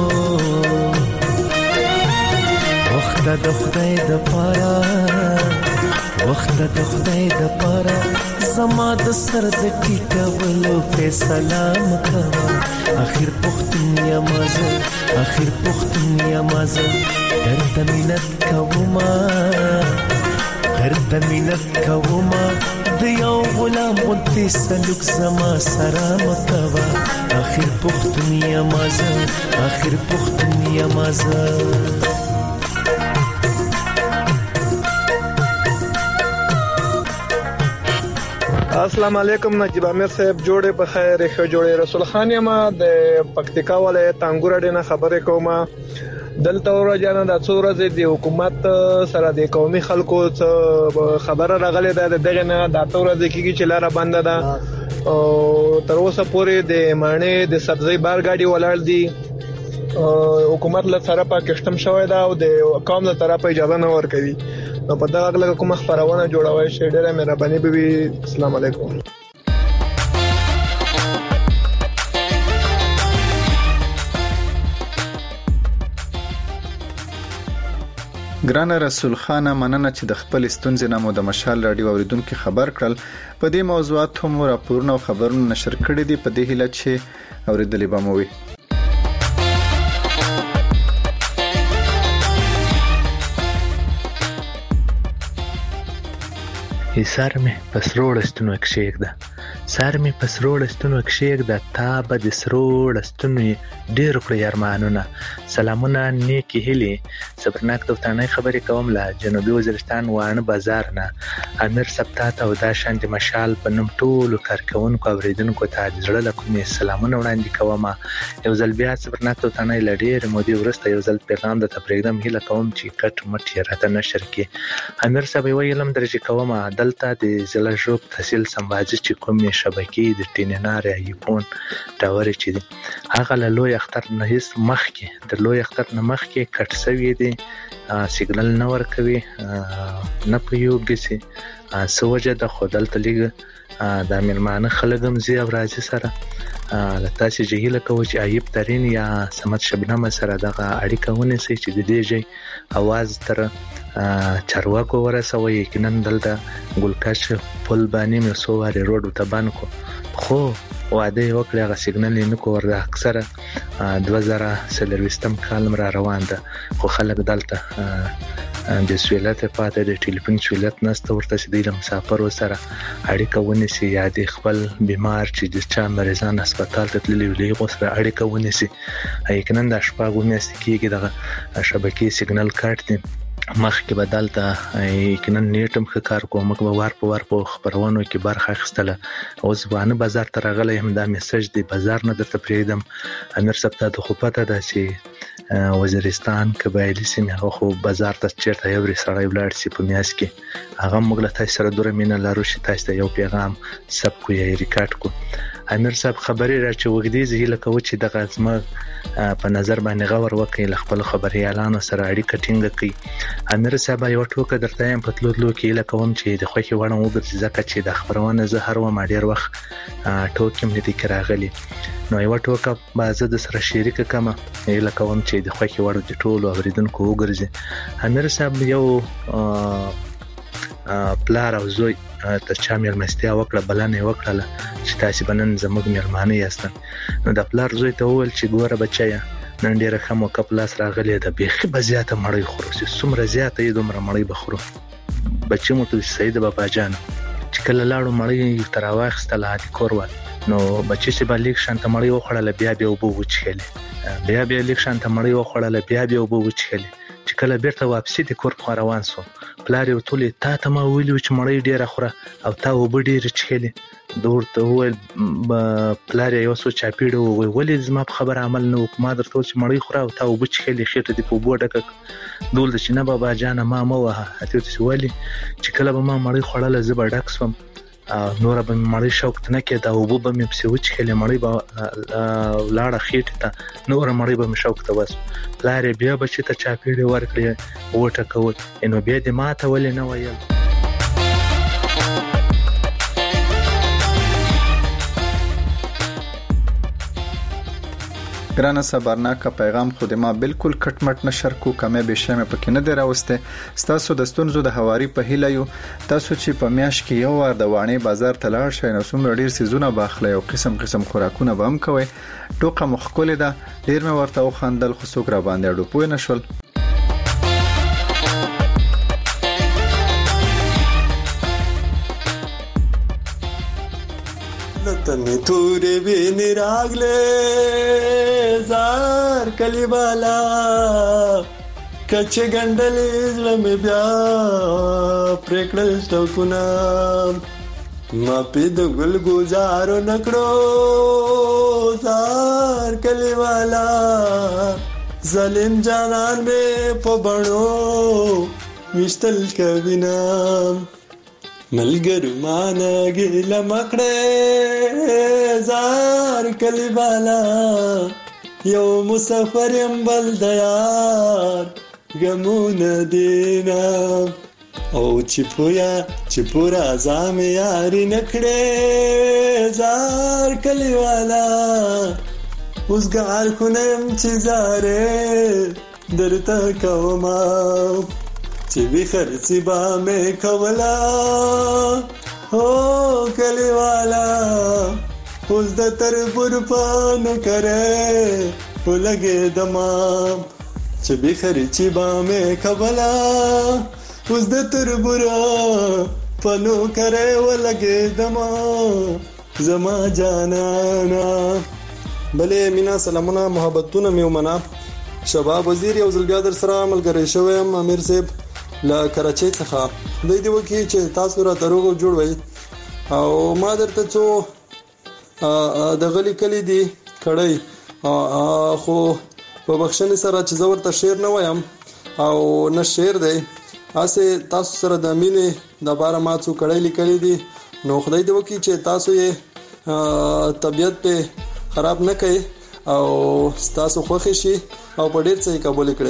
وخت د خدای د پاره وخت د خدای د پاره زما د سر د ټیټولو فیصله مکوه اخر پختون یا مازه اخر پختون یا مازه درته مینت کوما درته مینت کوما د یو غلام غونتی سلوک زما سره مکوه اخر پختون یا مازه اخر پختون یا مازه السلام علیکم نجیب امیر صاحب جوړه په خیر ښه جوړه رسول خان یم د پکتیکا ولایت انګور ډنه خبره کوم دلته ورځانه د څو ورځې د حکومت سره د قومي خلکو خبره راغله د دغه نه د څو ورځې کېږي چې لاره بند ده او تر اوسه پورې د مانې د سبزی بار گاډي ولاړ دي حکومت له طرفه کشتم شوی دا او د قوم له طرفه اجازه نه ورکوي نو په دغه لګه کومه خبرونه جوړوي شي ډیره مهرباني به وي السلام علیکم ګران رسول خان مننه چې د خپل ستونزې نامو د مشال رادیو اوریدونکو خبر کړل په دې موضوعات هم راپورونه او خبرونه نشر کړي دي په دې هیله چې اوریدلې به مو وي سر می پسروړ ستنو کښېږده سر می پسروړ ستنو کښېږده تا به د سروړ ستنو ډېر کړی ارمانونه سلامونه نیکی هیلې صبرناک دوستانه خبرې کوم له جنوبي وزیرستان وانه بازار نه امیر سبتات او دا شاند مشال په نوم ټول کارکونکو اوریدونکو ته د زړه له کومې سلامونه وړاندې کوم یو ځل بیا صبرناک دوستانه لډیر مودي ورسته یو ځل پیغام د تپریدم هیله کوم چې کټ مټ راته نشر کې امیر صاحب ویلم درجه کوم دلته د ضلع ژوب تحصیل سمباجي چې کومې شبکې د ټیننار ایفون ټاور چې دي هغه له لوی اختر نه هیڅ مخ کې د لوی اختر نه مخ کې کټ سوي دي سیګنل نه ورکوي نه په یو ګسي سوجه د خودل تلګ د میلمانه خلک هم زی او راځي سره لته چې جهیل کوي چې ایب ترين یا سمت شبنم سره دغه اړیکه ونیسي چې د دې جې आवाज تر چارواکو ورسوي کینن دلته ګلکش پل باندې مې سواري روډ ته باندې کو خو واده وکړه غ سیګنل نه کو ورده اکثره دوه زره سلويستم کال را روان ده خو خلک دلته د سویلات پاتې د ټلیفون سویلات نسته ورته چې د مسافر سره اړیکه ونیسي یا د خپل بیمار چې د چا مریضان هسپتال ته تللی وي غو سره اړیکه ونیسي یقینا د شپږو میاشتې کېږي دغه شبکې سیګنل کارت دي مخکې بدلته یقینا نیټم کار کوم مکه وار په وار په خبرونو کې برخه اخیستله اوس باندې بازار ته راغلی هم دا میسج دی بازار نه درته پریدم امیر سپتا د خو پته ده چې وزیرستان قبایلی سیمه خو بازار ته چیرته یو رسړی ولاړ سی په میاس کې هغه موږ له تاسو سره دوره مینه لارو چې تاسو ته یو پیغام سب کو یې ریکارډ کو امیر صاحب خبرې را چې وګدي زه له کوم چې د غزمه په نظر باندې غور وکړي خپل خبري اعلان سره اړیکه ټینګ کړي امیر صاحب یو ټوکه درته هم په تلو کې له کوم چې د خوخي وړم وګرځي ځکه چې د خبرونه زه هر و ما ډیر وخت ټوکې مې دي کراغلي نو یو ټوکه بازه د سره شریک کما له کوم چې د خوخي وړ د ټولو اوریدونکو وګرځي امیر صاحب یو پلار او زوی ته چا مېلمستیا وکړه بلنه وکړه چې تاسو بنن زموږ مېلمانه یاست نو د پلار زوی ته وویل چې ګوره بچیا نن ډیره خمو کپلاس راغلی ده بيخي بزیاته مړی خورو چې څومره زیاته یې دومره مړی بخورو بچی مو ته سید بابا جان چې کله لاړو مړی تر واخستل هدي کورول نو بچی چې بالیک شانته مړی وخړل بیا بیا وبو وچخلی بیا بیا لیک شانته مړی وخړل بیا بیا وبو وچخلی چې کله بیرته واپسی د کور خو روان سو پلار یو ټولې تا ته ما ویلو چې مړی ډیره خوره او تا وب ډیر چخلی دور ته ویل پلار یو سو چاپیړو وی ولې زما په خبر عمل نه وکما درته چې مړی خوره او تا وب چخلی خېټه دی په بوډه ک دول چې نه بابا جان ما مو وه اته چې ولی چې کله به ما مړی خوړل زبر ډک سوم نور به مړی شوق نه کې دا وب به مې پسې وچ خېلې مړی به لاړه خېټه ته نور مړی به مې شوق ته وس پلار بیا بچی ته چاپیړې ورکړې وټه کول انو بیا دې ماته ولې نه ویل ګرانه صبرناکه پیغام خو د ما بالکل کټمټ نشر کو کمه به شمه پکې نه دراوسته تاسو د ستونزو د هواري په هیله یو تاسو چې په میاش کې یو ور د وانی بازار ته لاړ شئ نو څومره ډیر سيزونه باخله او قسم قسم خوراکونه به هم کوي ټوکه مخکول ده ډیر مې ورته وخندل خو څوک را باندې اډو پوه نشول तने तूरे भी निरागले जार कलीबाला कच्चे गंडले में ब्या प्रेकड़ल स्टोकुना मापी दो गुल गुजारो नकड़ो जार कलीबाला जलिम जानान में पबड़ो मिश्तल कविना मलगर माना गिला मकड़े जार कलीबाला यो मुसाफर यंबल दयार गमुन देना ओ चिपुया चिपुरा जाम यारी नखड़े जार कलीबाला उस गार खुनम चिजारे दरता कवमा चिबी खर्ची बा में खवला हो कलीवाला उस द तरबुर पान करे वो लगे दमाम चिबी खर्ची बा में खवला उस द तरबुर पनो करे वो लगे दमाम जमा जानाना भले मीना सलामुना मोहब्बतुना میومنا شباب وزیر یو ځل بیا در سره ملګری شوم امیر صاحب لا کراچۍ څخه د دې وکی چې تاسو را دروغ جوړ وای او ما درته څو د غلی کلی دی کړی خو په بخښنې سره چې زور ته شعر نه وایم او نه شعر دی اسه تاسو سره د مینې د بار ما څو کړی لیکلی دی نو خدای دې وکی چې تاسو یې طبيعت په خراب نه کړي او تاسو خوښ شي او په ډیر څه قبول کړئ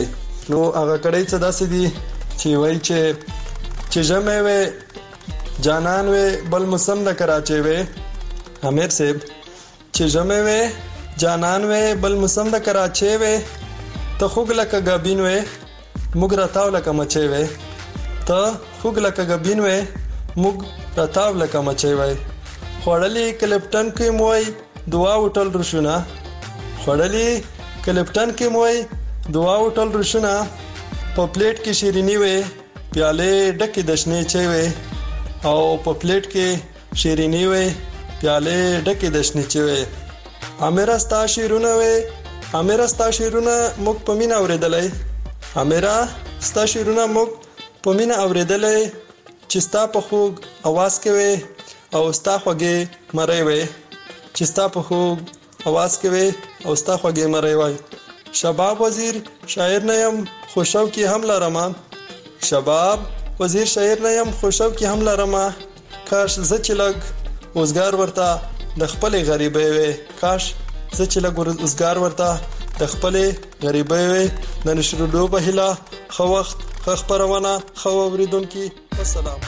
نو هغه کړي څه داسې دي چې وایي چې چې ژمی وې جانان وې بل موسم د کراچۍ وې امیر صاحب چې ژمی وې جانان وې بل موسم د کراچۍ وې ته خوږ لکه ګابین وې موږ راتاو لکه مچۍ وې ته خوږ لکه ګابین وې موږ راتاو لکه مچۍ وې خوړلې کلپټن کې موي دعا وټل رشونه خوړلې کلپټن کې موي دعا وټل رشونه په پلیټ کې شیرینی وې پیاله ډکې د شنې چي وې او په پلیټ کې شیرینی وې پیاله ډکې د شنې چي وې امیرا ستا شیرونه وې امیرا ستا شیرونه موږ په مینا اورېدلې امیرا ستا شیرونه موږ په مینا اورېدلې چې ستا په خوږ اواز کې وې او ستا خوږې مړې وې چې ستا په خوږ اواز کې وې او ستا خوږې مړې وې شباب وزیر شاعر نه يم خوشو کې هم لرم شباب وزیر شاعر نه يم خوشو کې هم لرم کاش زه چې لګ اوسګار ورته د خپل غریبۍ وې کاش زه چې لګ اوسګار ورته د خپل غریبۍ وې د نشرولو په هیله خو وخت خبرونه خو اوریدونکو السلام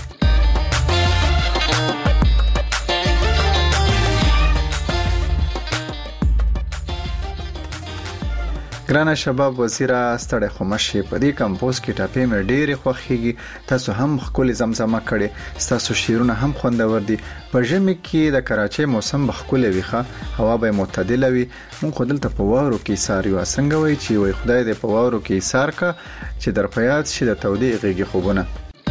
ګرانه شباب وزیره ستړی خو مشي په دې کمپوز کې ټاپې مې ډېرې خوښیږي تاسو هم خپل زمزمه کړي تاسو شیرونه هم خوندور دي په ژمي کې د کراچۍ موسم بخښلې ویخه هوا به معتدله وي مونږ خو دلته په واورو کې ساریو څنګه وای چې وای خدای دې په واورو کې سار کا چې در پیاد شي د تودې غېږي خوبونه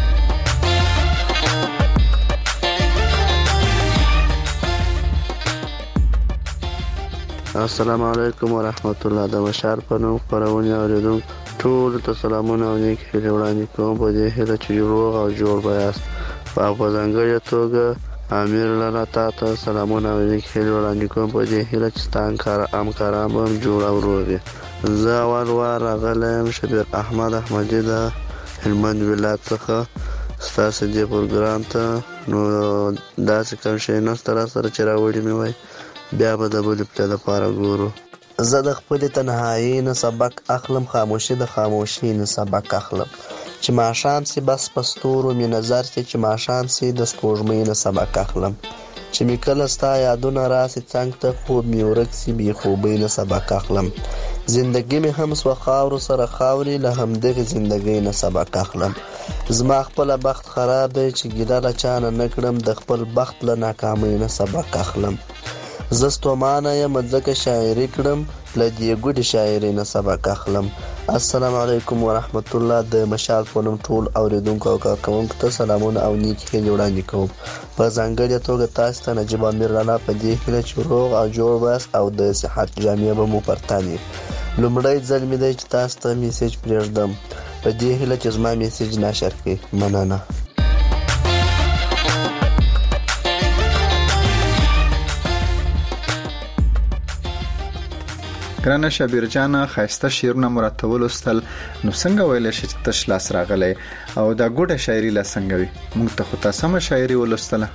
السلام علیکم ورحمت الله د مشال په نوم خبرونه اوریدم ټول ته سلامونه او نیک هیله وړاندې کوم په دې هیله چې روغ او جوړ بیاست په ځانګړې توګه امیر لاله تاسو سلامونه او نیک هیله وړاندې کوم په دې هیله چې ستان کار امکارام هم جوړ او روغ زه اول وار غلم شبیر احمد احمدی د هلمند ولایت څخه ستاسو دې پروګرام ته نو داسې کوم شي نه ستاره سره چې راوړی مې وای بیا به د بل په لپاره ګورو زه د خپل تنهایی نه سبق اخلم خاموشي د خاموشي نه سبق اخلم چې ماشام سي بس پستورو می نظر سي چې ماشام سي د سپوږمۍ نه سبق اخلم چې می کله ستا یادونه راسي څنګه ته خوب می ورک سي بي خوبې نه سبق اخلم زندگی می هم سو خاور سره خاوري له هم دغه زندگی نه سبق اخلم زما خپل بخت خراب دی چې ګیدل چانه نکړم د خپل بخت له ناکامۍ نه سبق اخلم زستومانه یم ځکه شاعري کړم له دې ګډې شاعري نه سبق اخلم السلام علیکم ورحمت الله د مشال په نوم ټول اوریدونکو او کارکوونکو ته سلامونه او نیک هیلې وړاندې کوم په ځانګړې توګه تاسو ته نجیب امیر رانا په دې هیله چې روغ او جوړ باست او د صحت جامې به مو پرتاني لومړی ځل مې دی چې تاسو ته میسج پرېږدم په دې هیله چې زما میسج نشر کړئ مننه ګرانه شبیر جانا خاسته شیرونه مرتبول استل نو څنګه ویل شي چې تش لاس راغلی او دا ګوډه شاعري لا څنګه وي موږ ته خو تاسو سم شاعري ولستله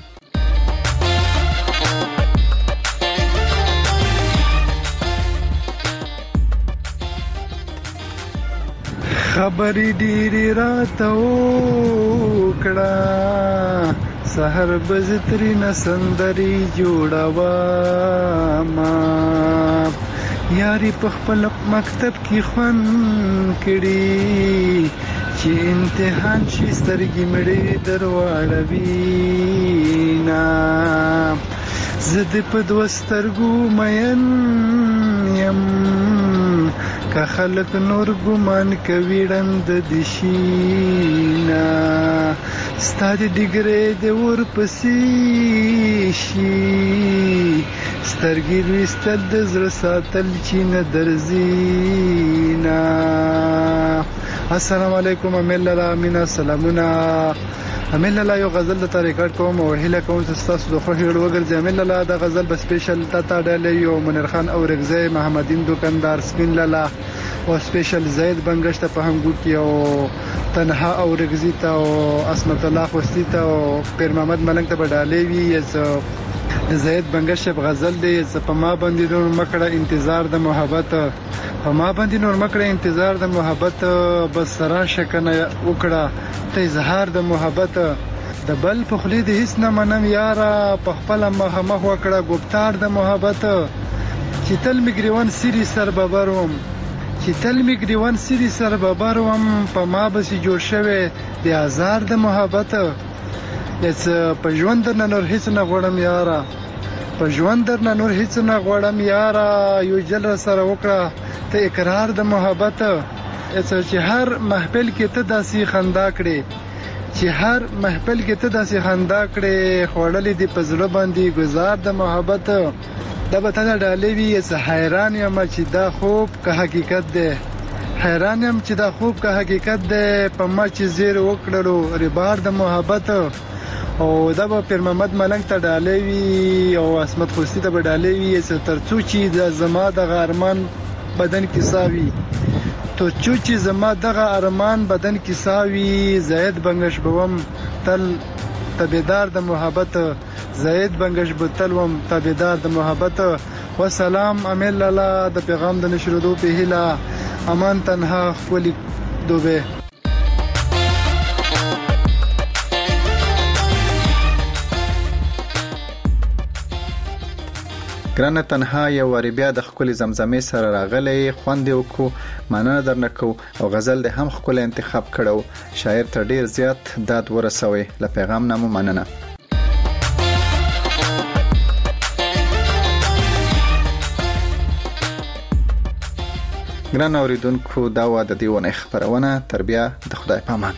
خبرې ډېرې راته وکړه سحر بزترینه سندري جوړوم یاري په خپل مکتب کې خوان کړي چې امتحان شي سترګې مړې درواړوي نا زه دې په دوه سترګو مین یم که خلک نور ګمان کوي ړند دي شي نا ستا د ډیګرې د ورپسې شي سترګې لوستل د زړه ساتل چې نه درځي نه السلام علیکم امیل الله مینا سلامونه امیل الله یو غزل د ریکارډ کوم او هله کوم چې تاسو د خوښ وړ وګرځي امیل الله د غزل په سپیشل تا ډالې یو منیر خان او رغزی محمدین دکاندار سپین لاله او سپیشل زید بنگشت په همګو کې او تنها او رغزی ته او اسمت الله خوستی ته او پیر محمد ملنګ ته ډالې وی از د زید بنگش په غزل دی په ما باندې نور مکړه انتظار د محبت په ما باندې نور مکړه انتظار د محبت بس سره شکنه وکړه ته اظهار د محبت د بل په خلی د هیڅ نه منم یاره په خپل مخ مخ وکړه گفتار د محبت چې تل میګریوان سری سر ببروم چې تل میګریوان سری سر ببروم په ما بس جوړ شوه د آزار د محبت یڅ په ژوند نه نور هیڅ نه غوړم یاره په ژوند نه نور هیڅ نه غوړم یاره یو جل سره وکړه ته اقرار د محبت یڅ چې هر محفل کې ته داسي خندا کړې چې هر محفل کې ته داسې خندا کړې خوړلې دی په زړه باندې گزار د محبت دا به ته ډالې وي زه حیران یم چې دا خوب که حقیقت دی حیران یم چې دا خوب که حقیقت دی په ما چې زیر وکړلو ربار د محبت او دا به پیر محمد ملنګ ته ډالې وي او عصمت خوستی ته به ډالې وي تر څو چې د زما د ارمان بدن کې ساوي تو چوچی زما دغه ارمان بدن کې ساوي زید بنگش بوم تل تابعدار د محبت زید بنگش بتلوم تابعدار د محبت والسلام امیل الله د پیغام د نشرودو په هیله امان تنها خپل دوبه ګرانه تنها یو وری بیا د خپل زمزمې سره راغلی خوند وکړو ماننه درنکو او غزل د هم خپل انتخاب کړو شاعر تر ډیر زیات داد ورسوي ل پیغام نامو مننه ګرانه اوریدونکو دا و د دیونه خبرونه تر بیا د خدای پامان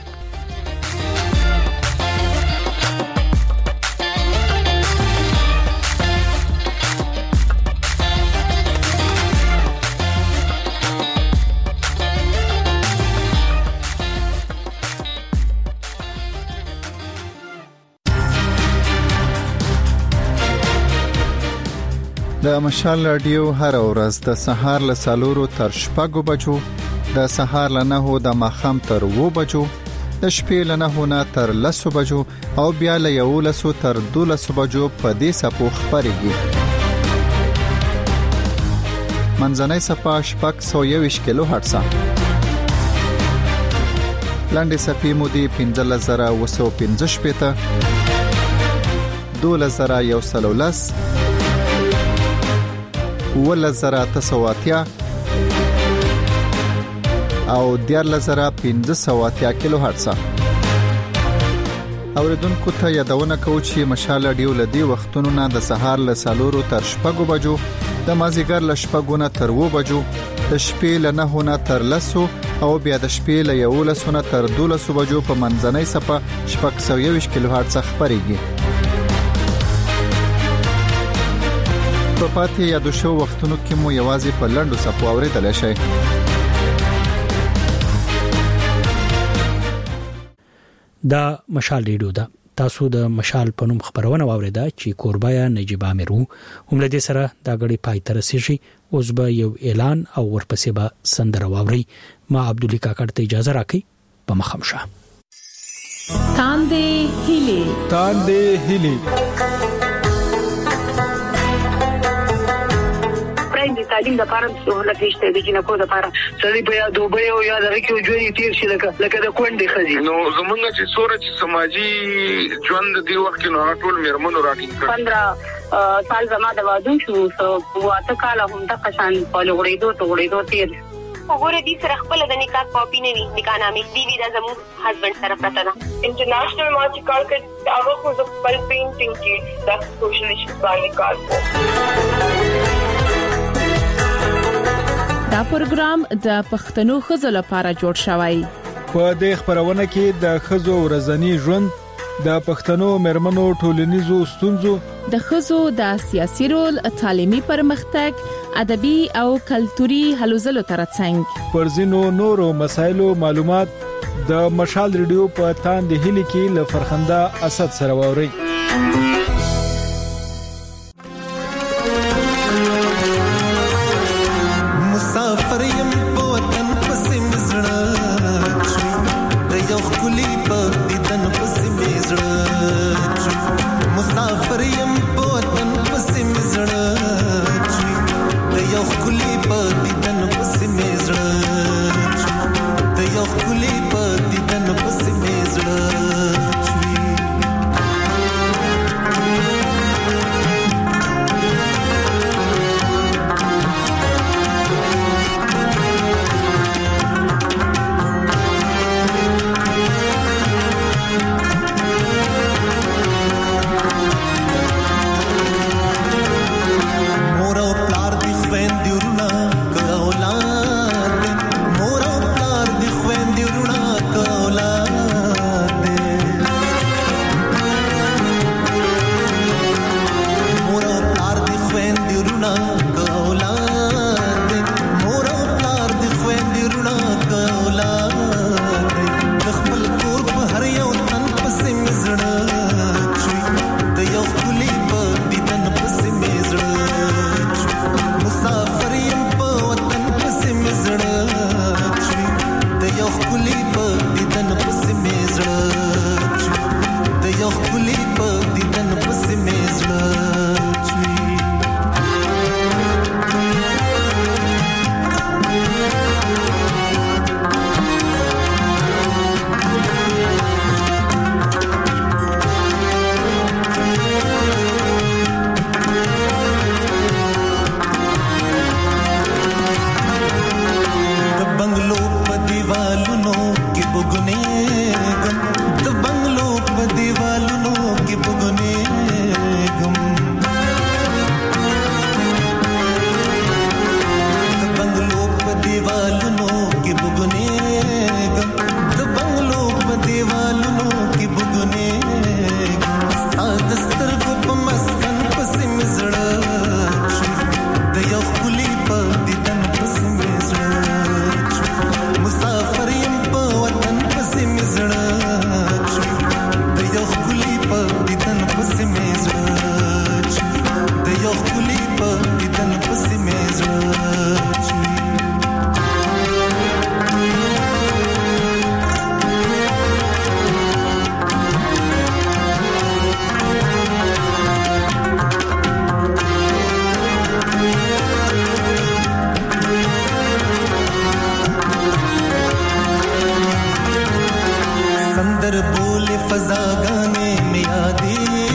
د مشال رادیو هر ورځ د سهار له سالورو تر شپږو بجو د سهار له نهو د ماخام تر وو بجو د شپې له نهو نه تر لسو بجو او بیا له یولسو تر دولسو بجو په دې سپو خبرېږي منځنۍ سپا شپږ سو یویشت کیلو هرتز لاندې سپې مودې پنځه زره اوه سوه پنځه شپېته دوه زره یو سل او لس ول زره تسواتیا او دیار لزره پنځه سوه اتیا کیلو هرتز اوریدونکو ته یادونه کوم چې مشال رادیو لدی وختونو نه د سهار له سالورو تر شپږو بجو د مازیګر له شپږو نه تر وو بجو د شپې له نهو نه تر لسو او بیا د شپې له یولسو نه تر دولسو بجو په منځنۍ صفه شپږ سوه یویشت کیلو هرتز خبرېږي په پاتې یادو شو وختونو کې مو یوازې په لنډو صفو اوریدل شي دا مشال ریډیو ده تاسو د مشال په نوم خبرونه واوریده چې کوربایا نجیب امیرو هم له دې سره دا غړي پای تر رسیږي اوس به یو اعلان او ورپسې به سندره واوري ما عبدالله کاکړ ته اجازه راکړي په مخامشه تاندې هلي تاندې هلي د تعلیم لپاره سہولت نشته د جنکو لپاره سړي په یا دوبه او یا د کې ژوند تیر شي لکه لکه د کونډې خزي نو زمونږ چې سورج سماجی ژوند دی وخت نو ټول میرمنو راټینګ کړ پندرہ سال زما د وادو شو واته کال هم د قشان په لغړېدو ته غړېدو تیر وګوره دې سره خپل د نکاح کاپی نه وي نکاح نامې دی وی د زمو هسبند سره پته ده انټرنیشنل مارچ کار کې هغه خو د خپل پینټینګ کې د سوشل ایشوز باندې کار کوي دا پروګرام د پښتنو خزو لپاره جوړ شوی په دې خبرونه کې د خزو ورځنی ژوند د پښتنو مرمنو ټولنیزو ستونزو د خزو د سیاسي رول تعلیمي پرمختګ ادبي او کلتوري هلو ځلو ترڅنګ پر ځینو نورو مسایلو معلومات د مشال ریډیو په تاندې هلي کې ل فرخنده اسد سره ووري مسافر يم وطن پسې مزړه د یو خولي په دیدن پسې مزړه مسافر يم وطن समंदर बोले फजागाने में यादें